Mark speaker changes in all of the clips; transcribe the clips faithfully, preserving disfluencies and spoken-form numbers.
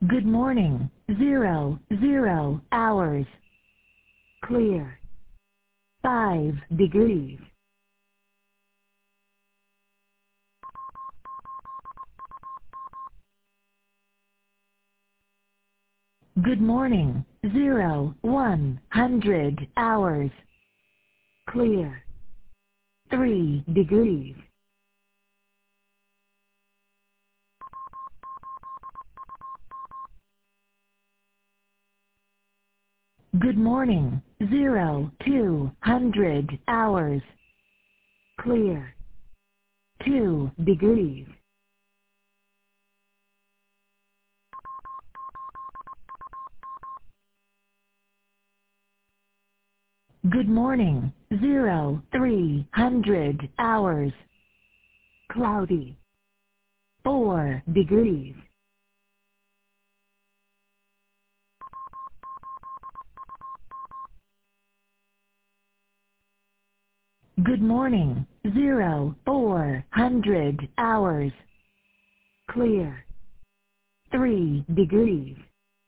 Speaker 1: Good morning. Zero, zero hours. Clear. Five degrees. Good morning. Zero, one hundred hours. Clear. Three degrees. Good morning. Zero, two hundred hours. Clear. Two degrees. Good morning. Zero, three hundred hours. Cloudy. Four degrees. Good morning. Zero, four hundred hours. Clear. Three degrees.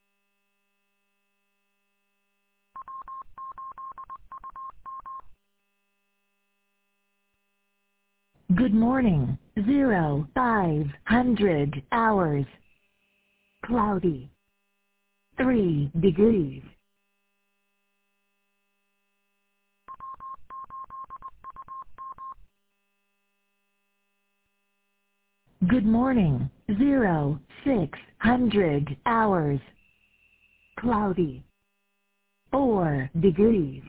Speaker 1: Good morning. Zero, five hundred hours. Cloudy. Three degrees. Good morning. Zero, six hundred hours. Cloudy. Four degrees.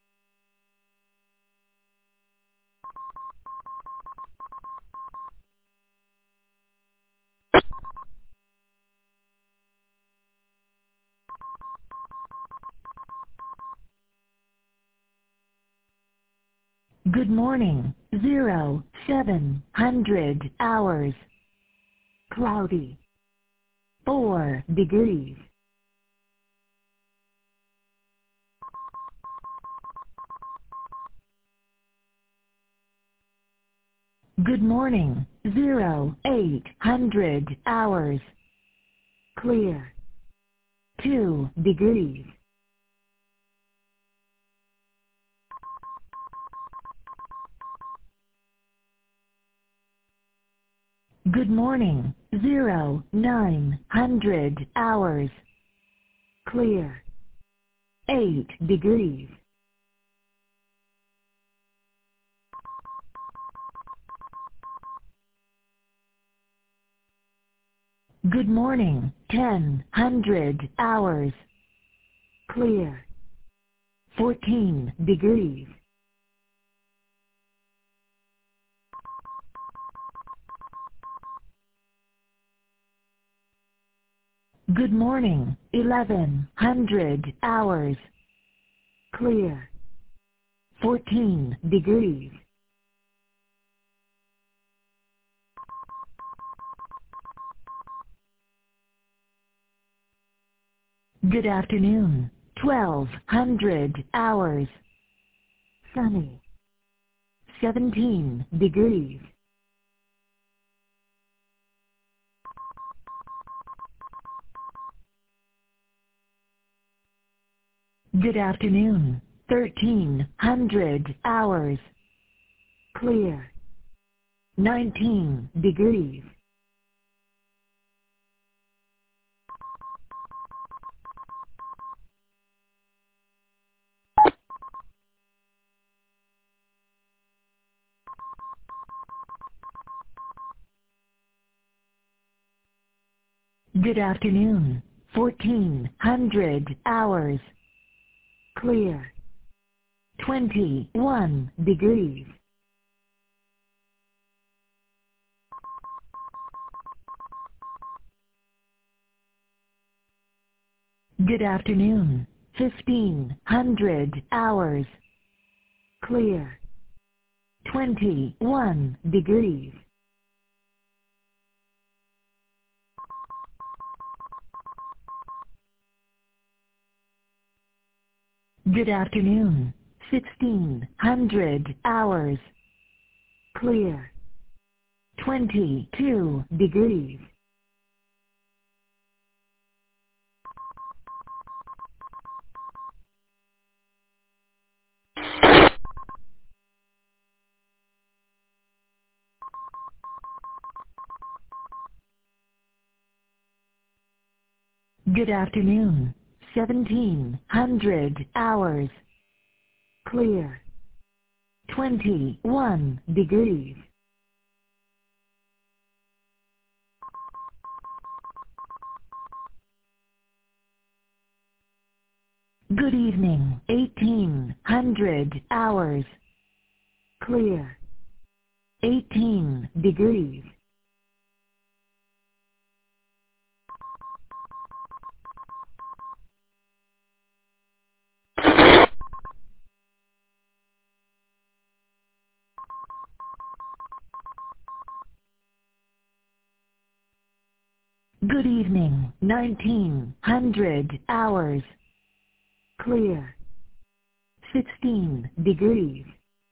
Speaker 1: Good morning. Zero, seven hundred hours. Cloudy. Four degrees. Good morning. Zero, eight hundred hours. Clear. Two degrees. Good morning. Zero, nine hundred hours. Clear. Eight degrees. Good morning. Ten hundred hours. Clear. Fourteen degrees. Good morning. Eleven hundred hours. Clear. Fourteen degrees. Good afternoon. Twelve hundred hours. Sunny. Seventeen degrees. Good afternoon. Thirteen hundred hours. Clear. Nineteen degrees. Good afternoon. Fourteen hundred hours. Clear. Twenty-one degrees. Good afternoon. Fifteen hundred hours. Clear. Twenty-one degrees. Good afternoon. Fifteen hundred hours. Clear. Twenty-one degrees. Good afternoon. Fifteen hundred hours. Clear. Twenty-one degrees. Good afternoon. Fifteen hundred hours. Clear. Twenty-one degrees. Good afternoon. Fifteen hundred hours. Clear. Twenty-one degrees. Good afternoon. Sixteen hundred hours. Clear. Twenty-two degrees. Good afternoon. seventeen hundred hours. Clear. twenty-one degrees. Good evening. eighteen hundred hours. Clear. eighteen degrees. Good evening. nineteen hundred hours. Clear. sixteen degrees.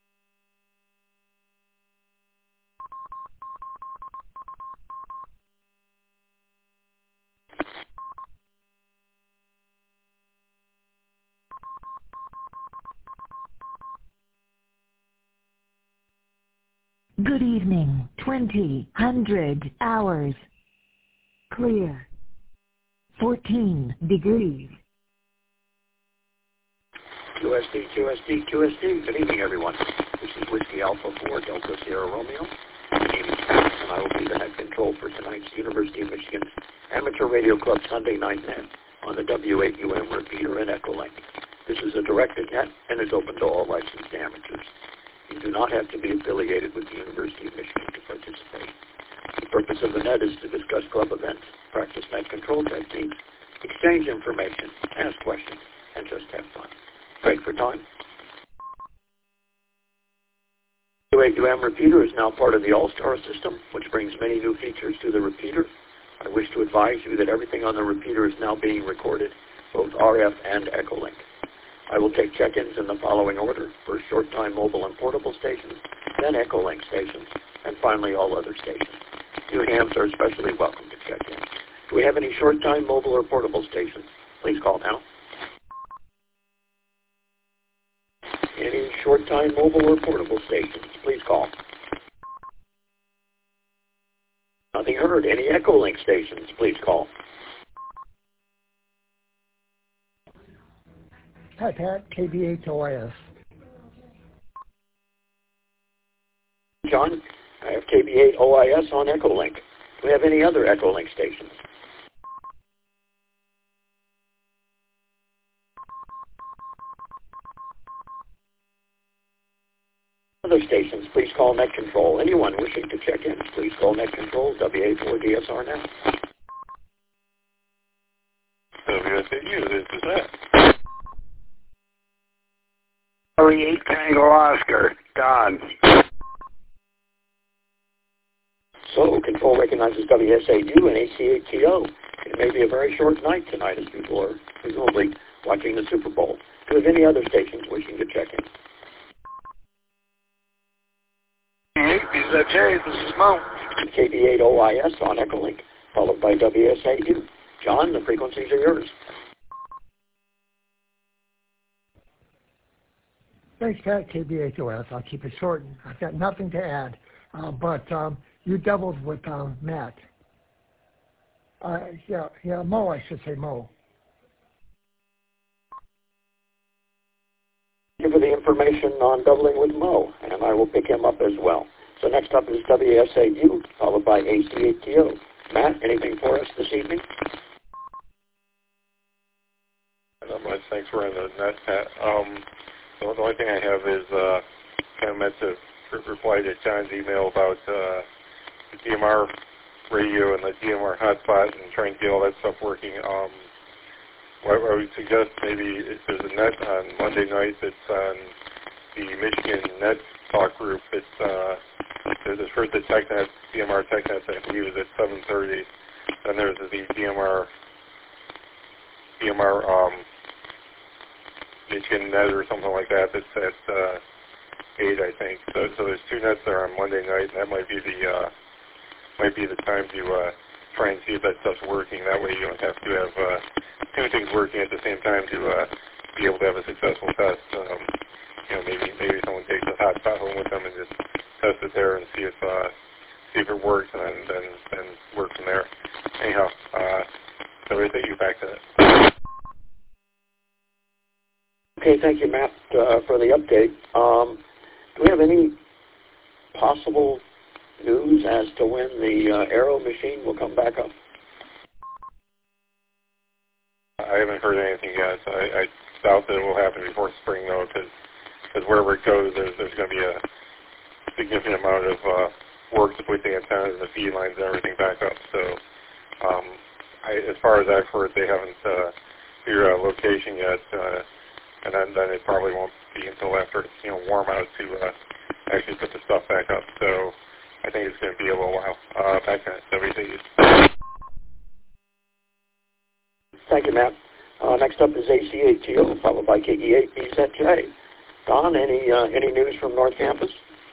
Speaker 1: Good evening. twenty hundred hours. Clear. fourteen degrees.
Speaker 2: Q S D, Q S D, Q S D. Good evening, everyone. This is Whiskey Alpha four Delta Sierra Romeo. My name is Pat, and I will be the head control for tonight's University of Michigan Amateur Radio Club Sunday Night Net on the W eight U M repeater and Echolink. This is a directed net and is open to all licensed amateurs. You do not have to be affiliated with the University of Michigan to participate. The purpose of the net is to discuss club events, practice net control techniques, exchange information, ask questions, and just have fun. Great for time. The W eight U M repeater is now part of the All-Star system, which brings many new features to the repeater. I wish to advise you that everything on the repeater is now being recorded, both R F and Echolink. I will take check-ins in the following order: first short-time mobile and portable stations, then Echolink stations, and finally all other stations. New hams are especially welcome to check in. Do we have any short-time mobile or portable stations? Please call now. Any short-time mobile or portable stations, please call. Nothing heard. Any Echolink stations, please call.
Speaker 3: Hi, Pat, K B H O I S.
Speaker 2: John, I have K B eight O I S on Echolink. Do we have any other Echolink stations? Other stations, please call Net Control. Anyone wishing to check in, please call Net Control, W A four D S R now.
Speaker 4: W S A U, this is that.
Speaker 5: Charlie eight Tango Oscar, Don.
Speaker 2: So, Control recognizes W S A U and A C A T O. It may be a very short night tonight as people are presumably watching the Super Bowl. Do we have any other stations wishing to check in?
Speaker 5: Hey, B Z J, this is Mo.
Speaker 2: K B eight O I S on Echolink, followed by W S A U. John, the frequencies are yours.
Speaker 3: Thanks, Pat, K B H O S. I'll keep it short. I've got nothing to add. Uh, but um, you doubled with um, Matt. Uh, yeah, yeah, Mo, I should say Mo.
Speaker 2: Thank you for the information on doubling with Mo, and I will pick him up as well. So next up is W S A U, followed by A C A T O. Matt, anything for us this evening?
Speaker 4: Not much. Thanks for running the net, Pat. Um, the only thing I have is uh, kind of meant to re- reply to John's email about uh, the D M R radio and the D M R hotspot and trying to get all that stuff working. Um, what I would suggest maybe if there's a net on Monday night that's on the Michigan Net Talk group. It's uh, there's first the TechNet, D M R TechNet, I believe, is at seven thirty. Then there's the D M R D M R um, Michigan Net or something like that. That's at uh, eight, I think. So, so there's two nets there on Monday night, and that might be the uh, might be the time to uh, try and see if that stuff's working. That way, you don't have to have uh, two things working at the same time to uh, be able to have a successful test. Um, you know, maybe maybe someone takes a hotspot home with them and just test it there and see if uh, see if it works, and then then, then work from there. Anyhow, uh, so we take you back to that.
Speaker 2: Okay, thank you, Matt, uh, for the update. Um, do we have any possible news as to when the uh, Aero machine will come back up?
Speaker 4: I haven't heard anything yet. So I, I doubt that it will happen before spring, though, because wherever it goes, there's, there's going to be a significant amount of uh, work to put the antennas and the feed lines and everything back up. So um, I, as far as I've heard, they haven't uh, figured out a location yet, uh, and then, then it probably won't be until after it's you know warm out to uh, actually put the stuff back up. So I think it's going to be a little while. Uh, back to W C U.
Speaker 2: Thank you, Matt. Uh, next up is A C A T O, followed by K E eight B Z J. Don, any uh, any news from North Campus?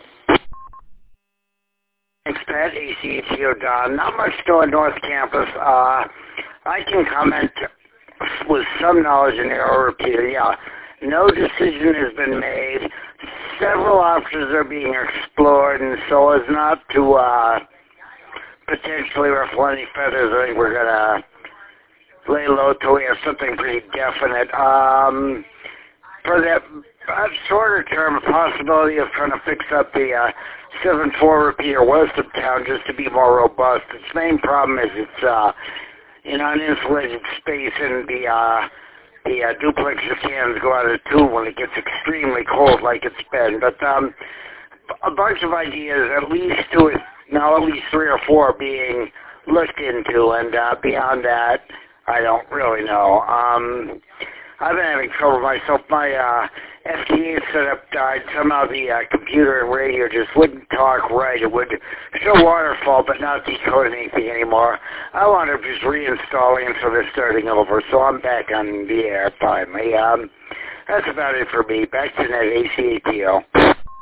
Speaker 5: Thanks, Pat. A C A T O, Don. Not much going North Campus. Uh, I can comment with some knowledge in Aero repeater. Yeah, no decision has been made. Several options are being explored, and so as not to uh, potentially ruffle any feathers, I think we're going to lay low till we have something pretty definite. Um, for that uh, shorter term possibility of trying to fix up the uh, seven four repeater west of town just to be more robust. Its main problem is it's uh, in uninsulated space, and the uh, the uh, duplexer cans go out of tune when it gets extremely cold like it's been. But um, a bunch of ideas, at least two, now at least three or four being looked into, and uh, beyond that, I don't really know. Um, I've been having trouble myself. My uh, F T A setup died. Somehow the uh, computer and radio just wouldn't talk right. It would show waterfall but not decode anything anymore. I wound up just reinstalling and sort of starting over, so I'm back on the air finally. Um, that's about it for me. Back to that A C A T O.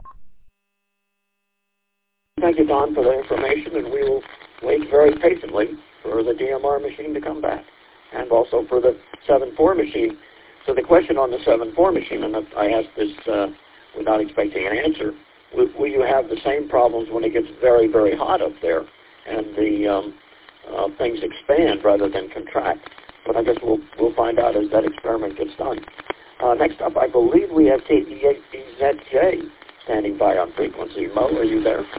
Speaker 2: Thank you, Don, for the information, and we will wait very patiently for the D M R machine to come back, and also for the seven four machine. So the question on the seven four machine, and I asked this uh, without expecting an answer, will, will you have the same problems when it gets very, very hot up there and the um, uh, things expand rather than contract? But I guess we'll, we'll find out as that experiment gets done. Uh, next up, I believe we have K E eight B Z J standing by on frequency. Mo, are you there?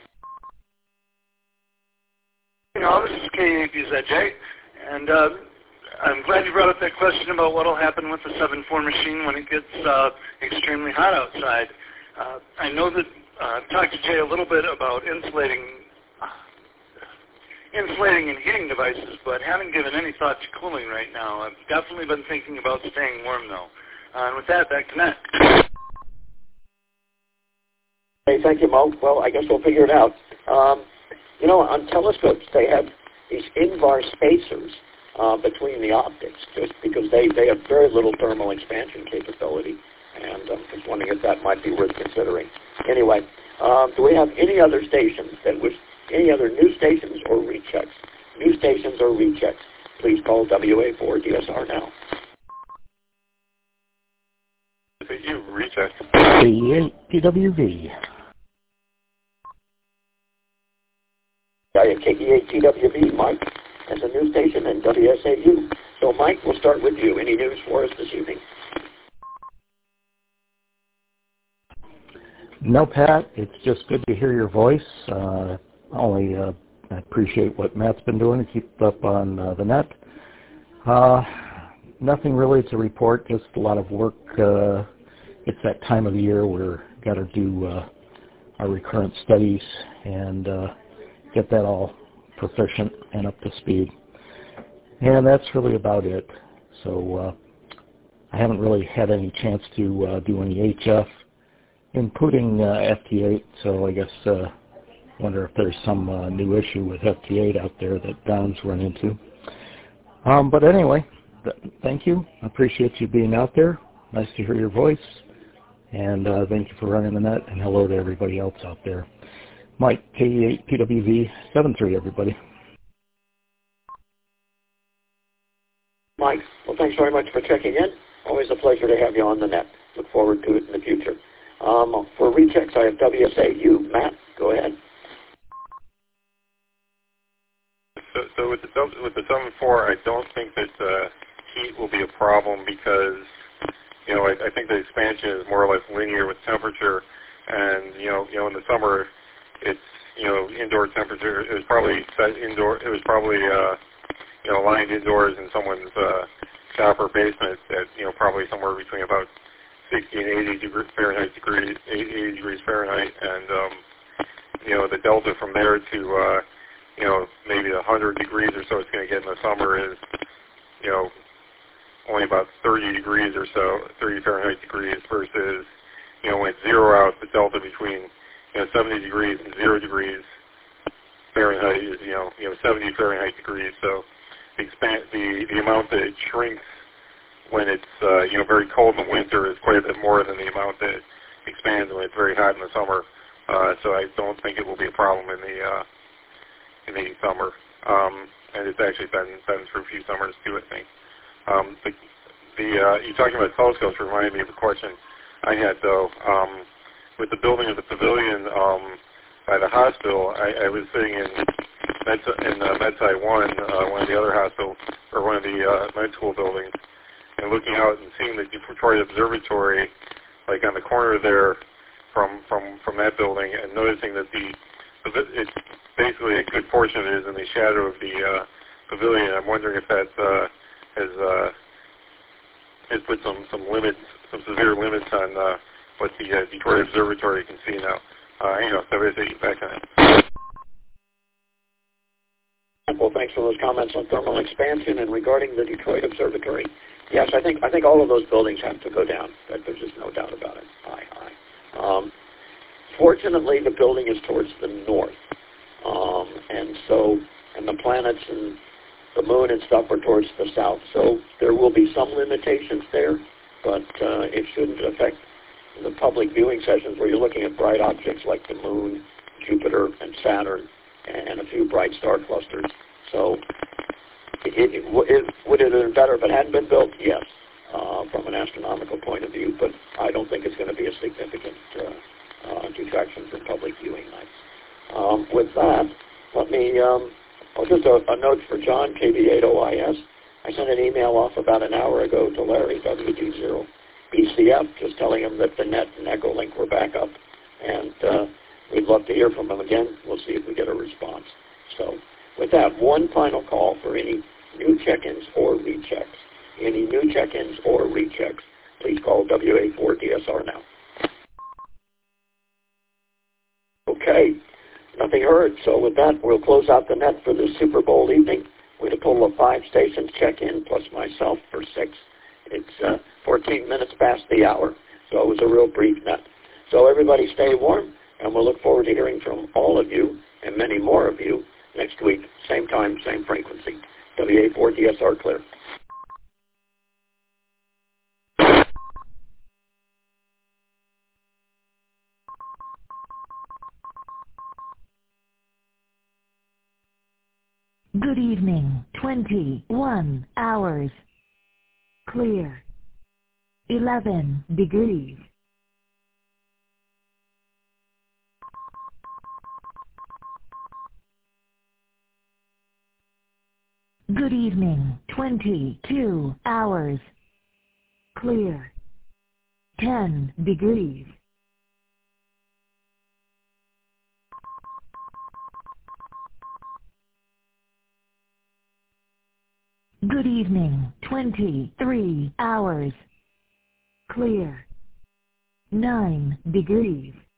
Speaker 6: No, this is K E eight B Z J, and uh, I'm glad you brought up that question about what will happen with the seven four machine when it gets uh, extremely hot outside. Uh, I know that uh, I've talked to Jay a little bit about insulating, uh, insulating and heating devices, but haven't given any thought to cooling right now. I've definitely been thinking about staying warm, though. Uh, and with that, back to Matt.
Speaker 2: Hey, thank you, Mo. Well, I guess we'll figure it out. Um, you know, on telescopes, they have these invar spacers Uh, between the optics, just because they, they have very little thermal expansion capability, and I'm just wondering if that might be worth considering. Anyway, um, do we have any other stations that wish, any other new stations or rechecks? New stations or rechecks? Please call W A four D S R now.
Speaker 4: Is it you, recheck?
Speaker 7: K E eight P W V.
Speaker 2: I have K E eight T W V, Mike, as a new station, and W S A U. So, Mike, we'll start with you. Any news for us this evening?
Speaker 7: No, Pat, it's just good to hear your voice. Uh, only uh, I appreciate what Matt's been doing to keep up on uh, the net. Uh, nothing really to report, just a lot of work. Uh, it's that time of the year where we've got to do uh, our recurrent studies and uh, get that all proficient and up to speed. And that's really about it. So uh, I haven't really had any chance to uh, do any H F, including uh, F T eight, so I guess uh, wonder if there's some uh, new issue with F T eight out there that Don's run into. Um, but anyway, th- thank you. I appreciate you being out there. Nice to hear your voice. And uh, thank you for running the net, and hello to everybody else out there. Mike, K E eight P W V seven three, everybody.
Speaker 2: Mike, well, thanks very much for checking in. Always a pleasure to have you on the net. Look forward to it in the future. Um, for rechecks, I have W S A U. Matt, go ahead.
Speaker 4: So, so with with the with the seven four, I don't think that uh, heat will be a problem because, you know, I, I think the expansion is more or less linear with temperature, and you know, you know, in the summer, it's you know, indoor temperature. It was probably set indoor. It was probably uh, you know, lined indoors in someone's uh, shop or basement at you know, probably somewhere between about sixty and eighty degrees Fahrenheit degrees, eighty degrees Fahrenheit, and um, you know, the delta from there to uh, you know, maybe one hundred degrees or so it's going to get in the summer is, you know, only about thirty degrees or so, thirty Fahrenheit degrees versus, you know, when it's zero out, the delta between, you know, seventy degrees and zero degrees Fahrenheit is, you know, you know, seventy Fahrenheit degrees. So the expand the the amount that it shrinks when it's uh, you know, very cold in the winter is quite a bit more than the amount that it expands when it's very hot in the summer. Uh, so I don't think it will be a problem in the uh, in the summer. Um, and it's actually been been through a few summers too, I think. Um, the the uh, you talking about telescopes reminded me of a question I had though. Um, with the building of the pavilion um, by the hospital, I, I was sitting in Med in uh, MedSci one, uh, one of the other hospitals or one of the uh, med school buildings, and looking out and seeing the Detroit Observatory, like on the corner there, from from from that building, and noticing that the it's basically a good portion of it is in the shadow of the uh, pavilion. I'm wondering if that uh, has uh, has put some some limits, some severe limits on uh, what the uh, Detroit Observatory can see now. Uh, anyway, so I say back on it.
Speaker 2: Well, thanks for those comments on thermal expansion and regarding the Detroit Observatory. Yes, I think I think all of those buildings have to go down. There's just no doubt about it. Aye, aye. Um, fortunately, the building is towards the north, um, and so and the planets and the moon and stuff are towards the south. So there will be some limitations there, but uh, it shouldn't affect the public viewing sessions where you're looking at bright objects like the moon, Jupiter, and Saturn, and a few bright star clusters. So it, it, it, would it have been better if it hadn't been built? Yes, uh, from an astronomical point of view, but I don't think it's going to be a significant uh, uh, detraction from public viewing nights. Um, with that, let me, um, oh, just a, a note for John, K B eight O I S. I sent an email off about an hour ago to Larry, W D zero B C F, just telling him that the net and Echolink were back up, and uh, we'd love to hear from him again. We'll see if we get a response. So with that, one final call for any new check-ins or rechecks. Any new check-ins or rechecks, please call W A four D S R now. Okay, nothing heard. So with that, we'll close out the net for this Super Bowl evening with a total of five stations check-in plus myself for six. It's uh, fourteen minutes past the hour, so it was a real brief net. So everybody stay warm, and we'll look forward to hearing from all of you and many more of you next week, same time, same frequency. W A four D S R clear.
Speaker 1: Good evening, twenty-one hours. Clear. eleven degrees. Good evening, twenty-two hours. Clear. ten degrees. Good evening, twenty-three hours. Clear. nine degrees.